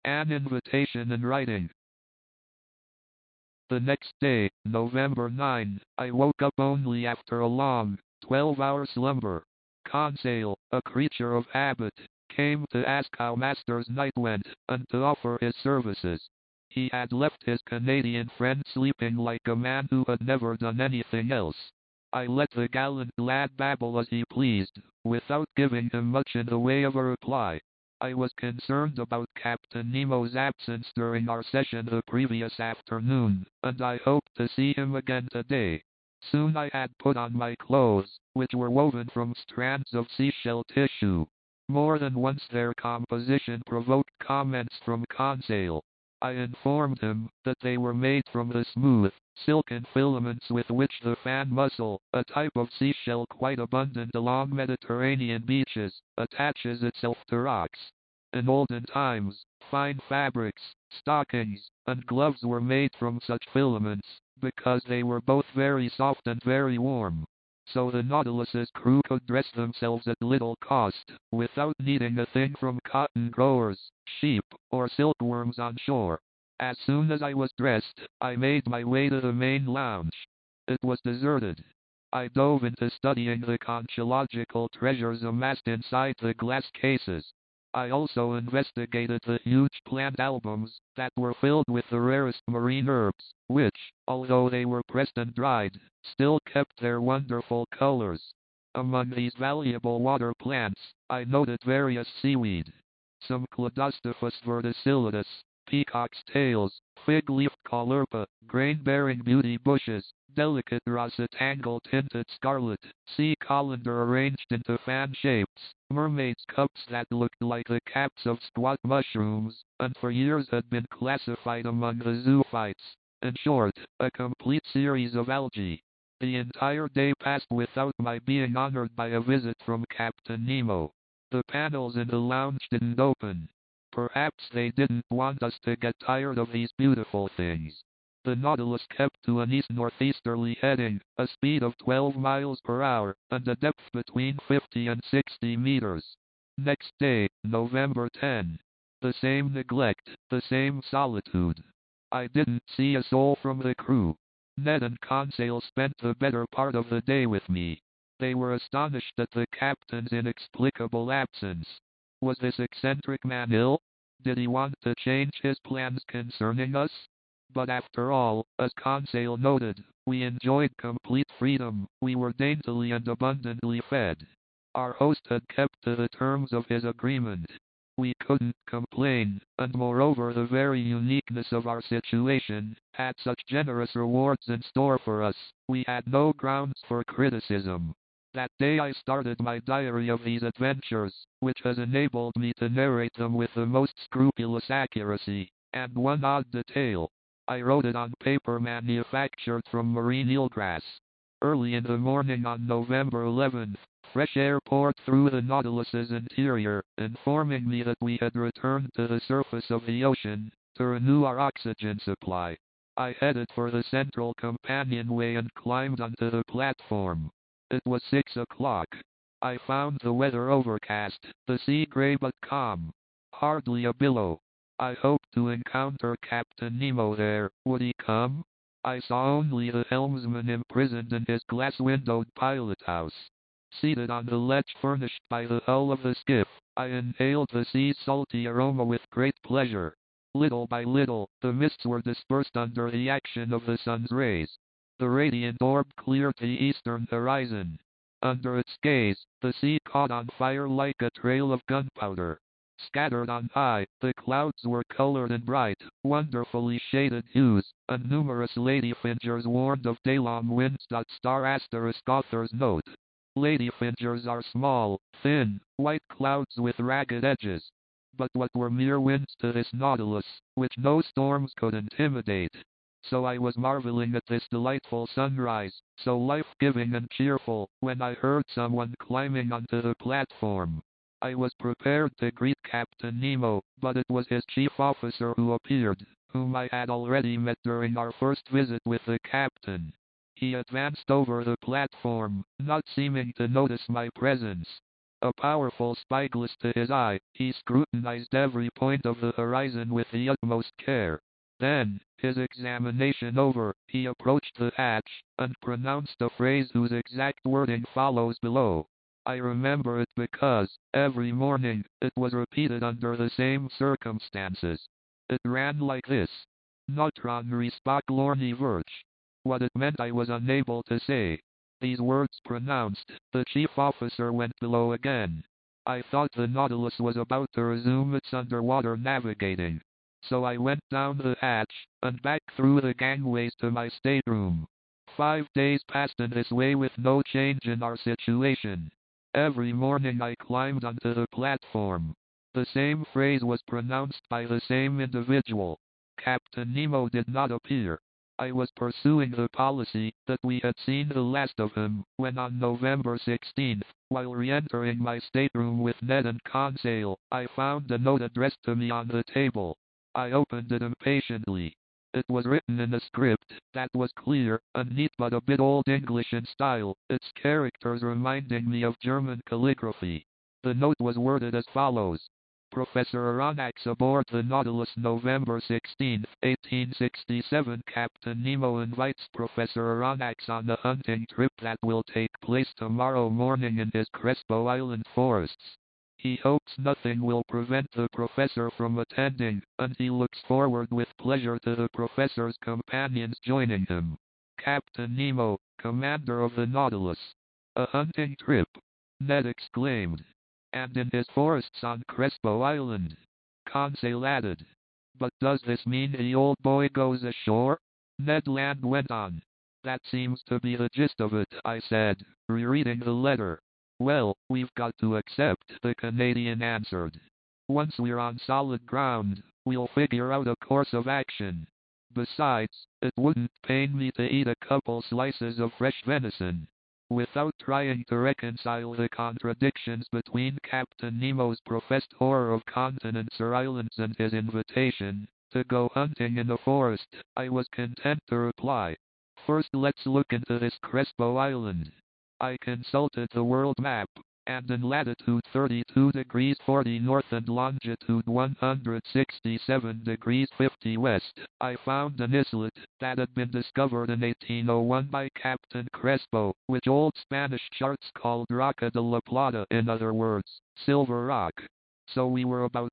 An invitation in writing. The next day, November 9, I woke up only after a long, 12-hour slumber. Conseil, a creature of habit, came to ask how Master's night went, and to offer his services. He had left his Canadian friend sleeping like a man who had never done anything else. I let the gallant lad babble as he pleased, without giving him much in the way of a reply. I was concerned about Captain Nemo's absence during our session the previous afternoon, and I hoped to see him again today. Soon I had put on my clothes, which were woven from strands of seashell tissue. More than once their composition provoked comments from Conseil. I informed him that they were made from the smooth, silken filaments with which the fan mussel, a type of seashell quite abundant along Mediterranean beaches, attaches itself to rocks. In olden times, fine fabrics, stockings, and gloves were made from such filaments, because they were both very soft and very warm. So the Nautilus's crew could dress themselves at little cost, without needing a thing from cotton growers, sheep, or silkworms on shore. As soon as I was dressed, I made my way to the main lounge. It was deserted. I dove into studying the conchological treasures amassed inside the glass cases. I also investigated the huge plant albums that were filled with the rarest marine herbs, which, although they were pressed and dried, still kept their wonderful colors. Among these valuable water plants, I noted various seaweed. Some Cladostophus verticillus, peacock's tails, fig-leaf caulerpa, grain-bearing beauty bushes, delicate russet tinted scarlet, sea colander arranged into fan shapes, mermaids' cups that looked like the caps of squat mushrooms, and for years had been classified among the zoophytes. In short, a complete series of algae. The entire day passed without my being honored by a visit from Captain Nemo. The panels in the lounge didn't open. Perhaps they didn't want us to get tired of these beautiful things. The Nautilus kept to an east-northeasterly heading, a speed of 12 miles per hour, and a depth between 50 and 60 meters. Next day, November 10. The same neglect, the same solitude. I didn't see a soul from the crew. Ned and Conseil spent the better part of the day with me. They were astonished at the captain's inexplicable absence. Was this eccentric man ill? Did he want to change his plans concerning us? But after all, as Conseil noted, we enjoyed complete freedom, we were daintily and abundantly fed. Our host had kept to the terms of his agreement. We couldn't complain, and moreover the very uniqueness of our situation had such generous rewards in store for us, we had no grounds for criticism. That day I started my diary of these adventures, which has enabled me to narrate them with the most scrupulous accuracy, and one odd detail. I wrote it on paper manufactured from marine eelgrass. Early in the morning on November 11th, fresh air poured through the Nautilus's interior, informing me that we had returned to the surface of the ocean to renew our oxygen supply. I headed for the central companionway and climbed onto the platform. It was 6 o'clock. I found the weather overcast, the sea gray but calm. Hardly a billow. I hoped to encounter Captain Nemo there. Would he come? I saw only the helmsman imprisoned in his glass-windowed pilot house. Seated on the ledge furnished by the hull of the skiff, I inhaled the sea's salty aroma with great pleasure. Little by little, the mists were dispersed under the action of the sun's rays. The radiant orb cleared the eastern horizon. Under its gaze, the sea caught on fire like a trail of gunpowder. Scattered on high, the clouds were colored in bright, wonderfully shaded hues, and numerous ladyfingers warned of day-long winds. Star asterisk author's note. Ladyfingers are small, thin, white clouds with ragged edges. But what were mere winds to this Nautilus, which no storms could intimidate? So I was marveling at this delightful sunrise, so life-giving and cheerful, when I heard someone climbing onto the platform. I was prepared to greet Captain Nemo, but it was his chief officer who appeared, whom I had already met during our first visit with the captain. He advanced over the platform, not seeming to notice my presence. A powerful spyglass to his eye, he scrutinized every point of the horizon with the utmost care. Then, his examination over, he approached the hatch, and pronounced a phrase whose exact wording follows below. I remember it because, every morning, it was repeated under the same circumstances. It ran like this. Notran respect lorny virch. What it meant I was unable to say. These words pronounced, the chief officer went below again. I thought the Nautilus was about to resume its underwater navigating. So I went down the hatch, and back through the gangways to my stateroom. 5 days passed in this way with no change in our situation. Every morning I climbed onto the platform. The same phrase was pronounced by the same individual. Captain Nemo did not appear. I was pursuing the policy that we had seen the last of him, when on November 16th, while re-entering my stateroom with Ned and Conseil, I found a note addressed to me on the table. I opened it impatiently. It was written in a script that was clear and neat but a bit Old English in style, its characters reminding me of German calligraphy. The note was worded as follows. Professor Aronnax aboard the Nautilus November 16, 1867. Captain Nemo invites Professor Aronnax on a hunting trip that will take place tomorrow morning in his Crespo Island forests. He hopes nothing will prevent the professor from attending, and he looks forward with pleasure to the professor's companions joining him. Captain Nemo, commander of the Nautilus. A hunting trip? Ned exclaimed. And in his forests on Crespo Island. Conseil added. But does this mean the old boy goes ashore? Ned Land went on. That seems to be the gist of it, I said, rereading the letter. Well, we've got to accept, the Canadian answered. Once we're on solid ground, we'll figure out a course of action. Besides, it wouldn't pain me to eat a couple slices of fresh venison. Without trying to reconcile the contradictions between Captain Nemo's professed horror of continents or islands and his invitation to go hunting in the forest, I was content to reply. First let's look into this Crespo Island. I consulted the world map, and in latitude 32 degrees 40 north and longitude 167 degrees 50 west, I found an islet that had been discovered in 1801 by Captain Crespo, which old Spanish charts called Roca de la Plata, in other words, Silver Rock. So we were about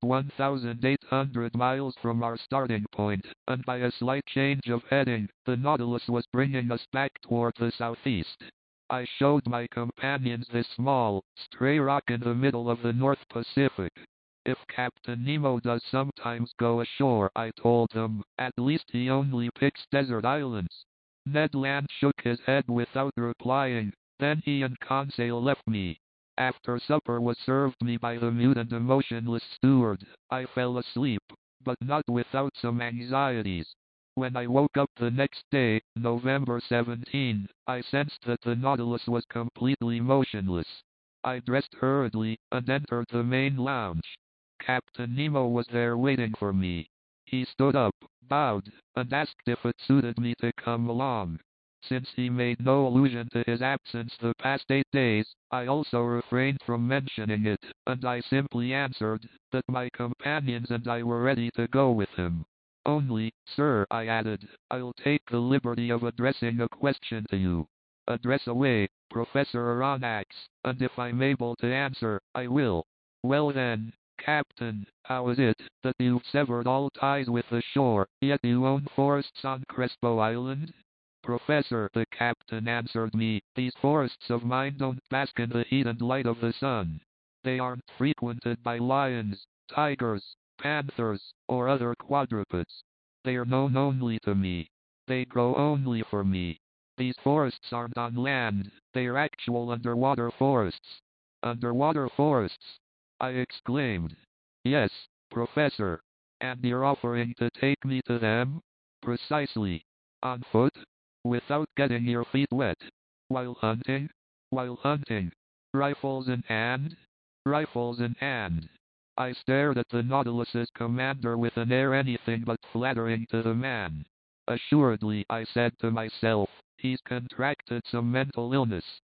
1,800 miles from our starting point, and by a slight change of heading, the Nautilus was bringing us back toward the southeast. I showed my companions this small, stray rock in the middle of the North Pacific. If Captain Nemo does sometimes go ashore, I told them, at least he only picks desert islands. Ned Land shook his head without replying. Then he and Conseil left me. After supper was served me by the mute and emotionless steward, I fell asleep, but not without some anxieties. When I woke up the next day, November 17, I sensed that the Nautilus was completely motionless. I dressed hurriedly, and entered the main lounge. Captain Nemo was there waiting for me. He stood up, bowed, and asked if it suited me to come along. Since he made no allusion to his absence the past 8 days, I also refrained from mentioning it, and I simply answered that my companions and I were ready to go with him. Only, sir, I added, I'll take the liberty of addressing a question to you. Address away, Professor Aronnax, and if I'm able to answer, I will. Well then, Captain, how is it that you've severed all ties with the shore, yet you own forests on Crespo Island? Professor, the captain answered me, these forests of mine don't bask in the heat and light of the sun. They aren't frequented by lions, tigers, panthers, or other quadrupeds. They are known only to me. They grow only for me. These forests aren't on land, they are actual underwater forests. Underwater forests? I exclaimed. Yes, Professor. And you're offering to take me to them? Precisely. On foot? Without getting your feet wet. While hunting? While hunting. Rifles in hand? Rifles in hand. I stared at the Nautilus's commander with an air anything but flattering to the man. Assuredly, I said to myself, he's contracted some mental illness.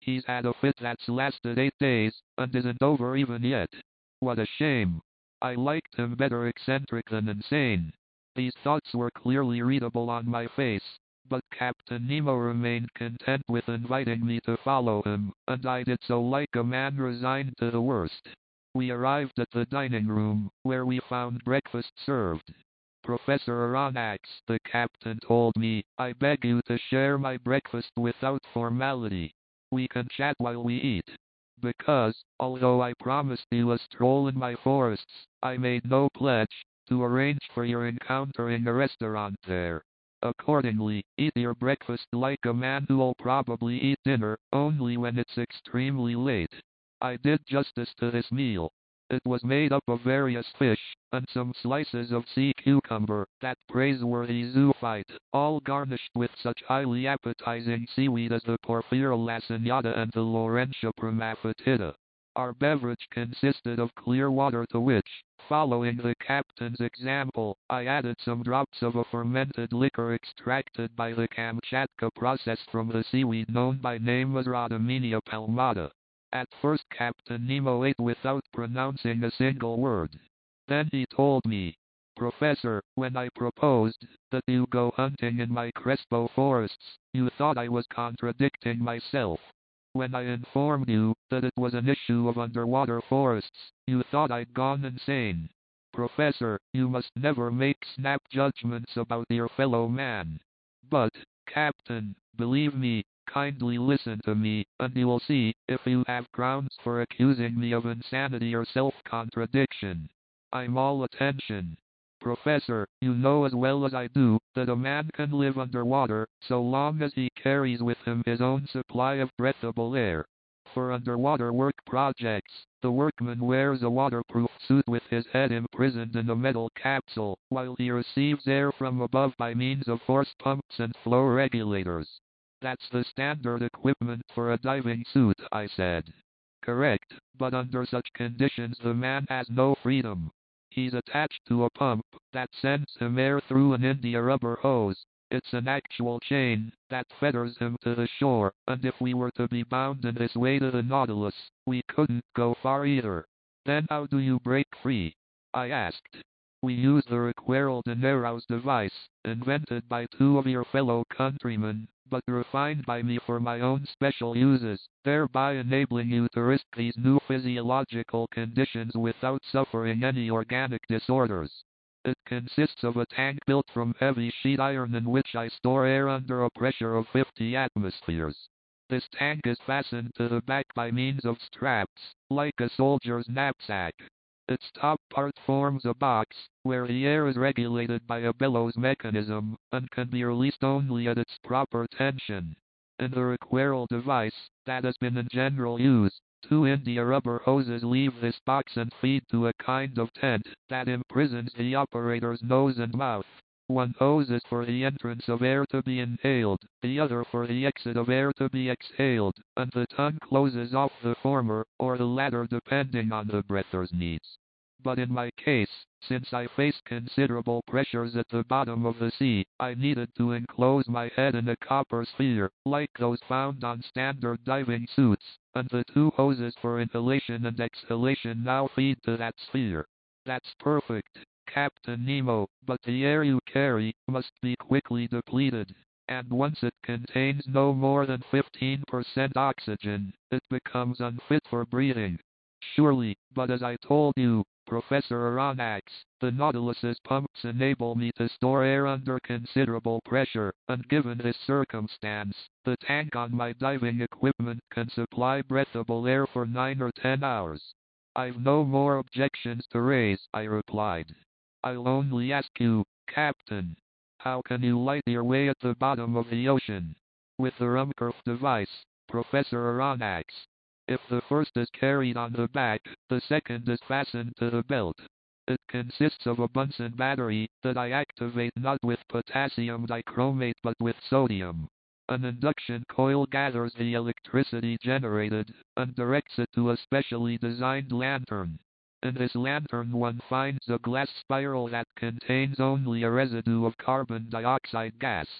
He's had a fit that's lasted 8 days, and isn't over even yet. What a shame. I liked him better eccentric than insane. These thoughts were clearly readable on my face, but Captain Nemo remained content with inviting me to follow him, and I did so like a man resigned to the worst. We arrived at the dining room, where we found breakfast served. Professor Aronnax, the captain told me, I beg you to share my breakfast without formality. We can chat while we eat. Because, although I promised you a stroll in my forests, I made no pledge to arrange for your encountering a restaurant there. Accordingly, eat your breakfast like a man who'll probably eat dinner only when it's extremely late. I did justice to this meal. It was made up of various fish, and some slices of sea cucumber, that praiseworthy zoophyte, all garnished with such highly appetizing seaweed as the Porphyra laciniata and the Laurentia primaphetida. Our beverage consisted of clear water to which, following the captain's example, I added some drops of a fermented liquor extracted by the Kamchatka process from the seaweed known by name as Rhodymenia palmata. At first Captain Nemo ate without pronouncing a single word. Then he told me, Professor, when I proposed that you go hunting in my Crespo forests, you thought I was contradicting myself. When I informed you that it was an issue of underwater forests, you thought I'd gone insane. Professor, you must never make snap judgments about your fellow man. But, Captain, believe me, kindly listen to me, and you will see if you have grounds for accusing me of insanity or self-contradiction. I'm all attention. Professor, you know as well as I do that a man can live underwater so long as he carries with him his own supply of breathable air. For underwater work projects, the workman wears a waterproof suit with his head imprisoned in a metal capsule, while he receives air from above by means of force pumps and flow regulators. That's the standard equipment for a diving suit, I said. Correct, but under such conditions the man has no freedom. He's attached to a pump that sends him air through an India rubber hose. It's an actual chain that fetters him to the shore, and if we were to be bound in this way to the Nautilus, we couldn't go far either. Then how do you break free? I asked. We use the Requerol de Nero's device, invented by 2 of your fellow countrymen, but refined by me for my own special uses, thereby enabling you to risk these new physiological conditions without suffering any organic disorders. It consists of a tank built from heavy sheet iron in which I store air under a pressure of 50 atmospheres. This tank is fastened to the back by means of straps, like a soldier's knapsack. Its top part forms a box, where the air is regulated by a bellows mechanism, and can be released only at its proper tension. In the Requerol device, that has been in general use, 2 India rubber hoses leave this box and feed to a kind of tent that imprisons the operator's nose and mouth. One hose is for the entrance of air to be inhaled, the other for the exit of air to be exhaled, and the tongue closes off the former, or the latter depending on the breather's needs. But in my case, since I faced considerable pressures at the bottom of the sea, I needed to enclose my head in a copper sphere, like those found on standard diving suits, and the 2 hoses for inhalation and exhalation now feed to that sphere. That's perfect, Captain Nemo, but the air you carry must be quickly depleted, and once it contains no more than 15% oxygen, it becomes unfit for breathing. Surely, but as I told you, Professor Aronnax, the Nautilus's pumps enable me to store air under considerable pressure, and given this circumstance, the tank on my diving equipment can supply breathable air for 9 or 10 hours. I've no more objections to raise, I replied. I'll only ask you, Captain, how can you light your way at the bottom of the ocean? With the Ruhmkorff device, Professor Aronnax. If the first is carried on the back, the second is fastened to the belt. It consists of a Bunsen battery that I activate not with potassium dichromate but with sodium. An induction coil gathers the electricity generated and directs it to a specially designed lantern. In this lantern one finds a glass spiral that contains only a residue of carbon dioxide gas.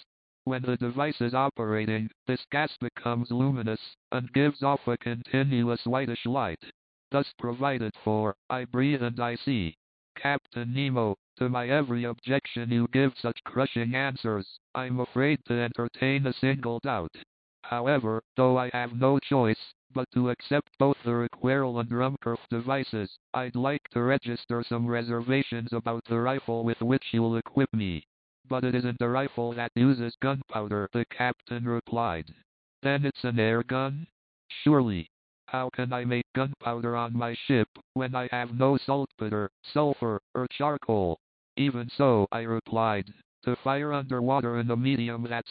When the device is operating, this gas becomes luminous and gives off a continuous whitish light. Thus provided for, I breathe and I see. Captain Nemo, to my every objection you give such crushing answers, I'm afraid to entertain a single doubt. However, though I have no choice but to accept both the Requerel and Ruhmkorff devices, I'd like to register some reservations about the rifle with which you'll equip me. But it isn't a rifle that uses gunpowder, the captain replied. Then it's an air gun? Surely. How can I make gunpowder on my ship when I have no saltpeter, sulfur, or charcoal? Even so, I replied, to fire underwater in a medium that's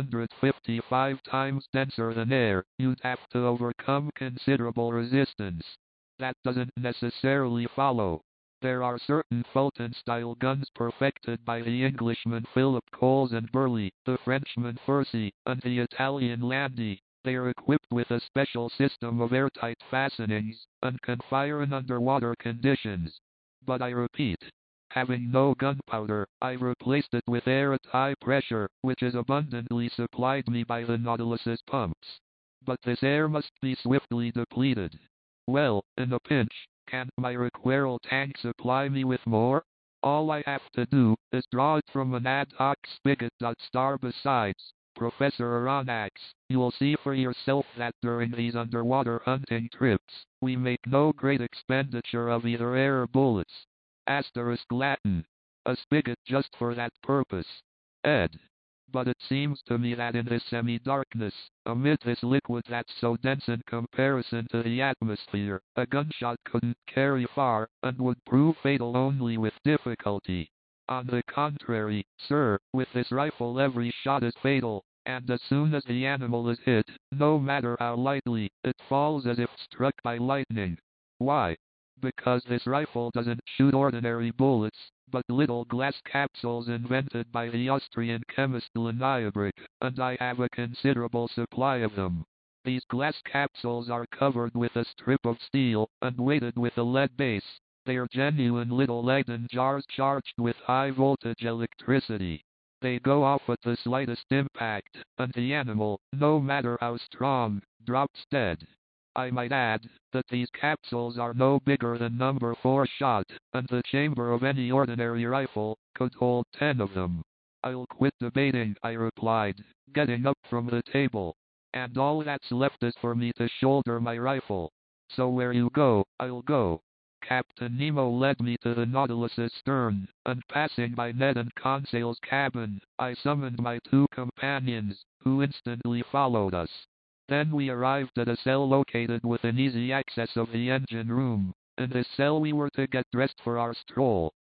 855 times denser than air, you'd have to overcome considerable resistance. That doesn't necessarily follow. There are certain Fulton-style guns perfected by the Englishman Philip Coles and Burley, the Frenchman Furcy, and the Italian Landi. They are equipped with a special system of airtight fastenings, and can fire in underwater conditions. But I repeat, having no gunpowder, I've replaced it with air at high pressure, which is abundantly supplied me by the Nautilus's pumps. But this air must be swiftly depleted. Well, in a pinch, can't my Requerel tank supply me with more? All I have to do is draw it from an ad hoc spigot. Besides, Professor Aronnax, you'll see for yourself that during these underwater hunting trips, we make no great expenditure of either air or bullets. Latin. A spigot just for that purpose. Ed. But it seems to me that in this semi-darkness, amid this liquid that's so dense in comparison to the atmosphere, a gunshot couldn't carry far, and would prove fatal only with difficulty. On the contrary, sir, with this rifle every shot is fatal, and as soon as the animal is hit, no matter how lightly, it falls as if struck by lightning. Why? Because this rifle doesn't shoot ordinary bullets, but little glass capsules invented by the Austrian chemist Leniabrick, and I have a considerable supply of them. These glass capsules are covered with a strip of steel, and weighted with a lead base. They are genuine little Leyden jars charged with high-voltage electricity. They go off at the slightest impact, and the animal, no matter how strong, drops dead. I might add that these capsules are no bigger than number 4 shot, and the chamber of any ordinary rifle could hold 10 of them. I'll quit debating, I replied, getting up from the table. And all that's left is for me to shoulder my rifle. So where you go, I'll go. Captain Nemo led me to the Nautilus's stern, and passing by Ned and Conseil's cabin, I summoned my 2 companions, who instantly followed us. Then we arrived at a cell located within easy access of the engine room. In this cell we were to get dressed for our stroll.